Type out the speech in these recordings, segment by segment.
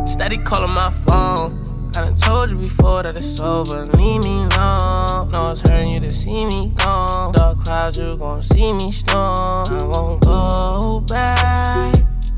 Steady calling my phone. I done told you before that it's over. Leave me alone. No, it's hurting you to see me gone. Dark clouds, you gon' see me storm. I won't go back,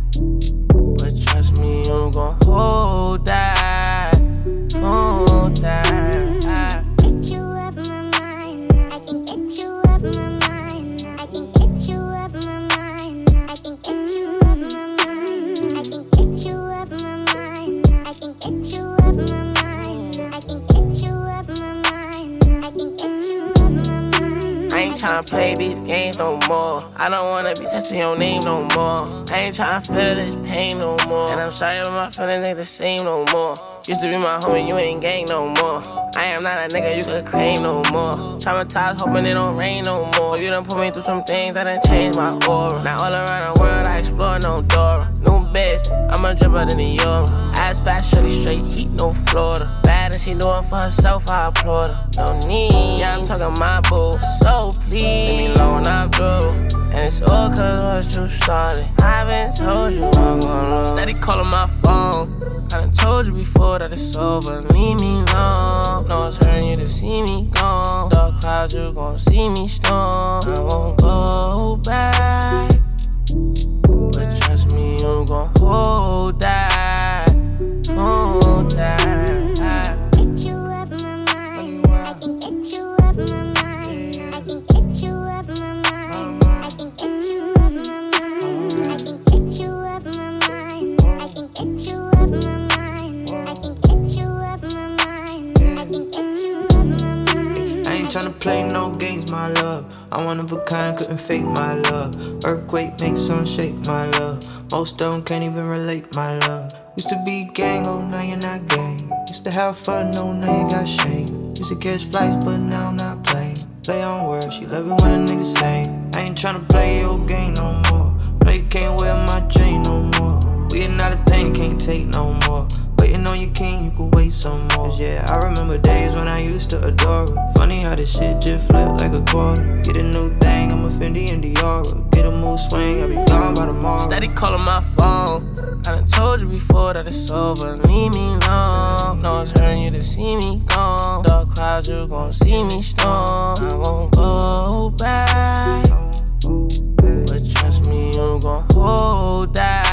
but trust me, you gon' hold that. Hold that. Get you up my mind. I can get you up my mind. I can get you up my mind. I can get you up my mind. I can get you up my mind. I can get you up my mind. I can get you up my mind. I can get you up my mind. I ain't tryna play these games no more. I don't wanna be touching your name no more. I ain't tryna feel this pain no more. And I'm sorry, but my feelings ain't the same no more. Used to be my homie, you ain't gang no more. I am not a nigga you could claim no more. Traumatized, hoping it don't rain no more. You done put me through some things that done changed my aura. Now all around the world I explore no Dora. New bitch, I'm a dripper than the Euro. Ass fast, shorty straight heat, no Florida. Bad and she doing for herself, I applaud her. No need, yeah, I'm talking my boo. So please, leave me alone, I'm through. And it's all cause what you started. I been told you I'm gonna lose. Steady calling my phone. I done told you before that it's over. Leave me alone. No, it's hurting you to see me gone. Dark clouds, you gon' see me storm. I won't go back, but trust me, you gon' hold that. Hold that. Get you up my mind. I can get you up my mind. I can get you up my mind. I can get you up my mind. I can get you up my mind. I can get you up my mind. I can get you up my mind. I can get you up my mind. I ain't tryna play no games, my love. I'm one of a kind, couldn't fake my love. Earthquake makes some shake, my love. Most of them can't even relate, my love. Used to be gang, oh now you're not gang. Used to have fun, oh now you got shame. Used to catch flights, but now I'm not playing. Play on words, she love it when a nigga sing. I ain't tryna play your game no more. No, you can't wear my chain no more. We ain't not a thing, can't take no more. Waiting on your king, you could wait some more. Yeah, I remember days when I used to adore her. Funny how this shit just flipped like a quarter. Get a new thing, I'm a Fendi and Diora. Get a mood swing, I'll be gone by tomorrow. Steady calling my phone. I done told you before that it's over. Leave me alone. No, it's hurting you to see me gone. Dark clouds, you gon' see me storm. I won't go back, but trust me, you gon' hold that.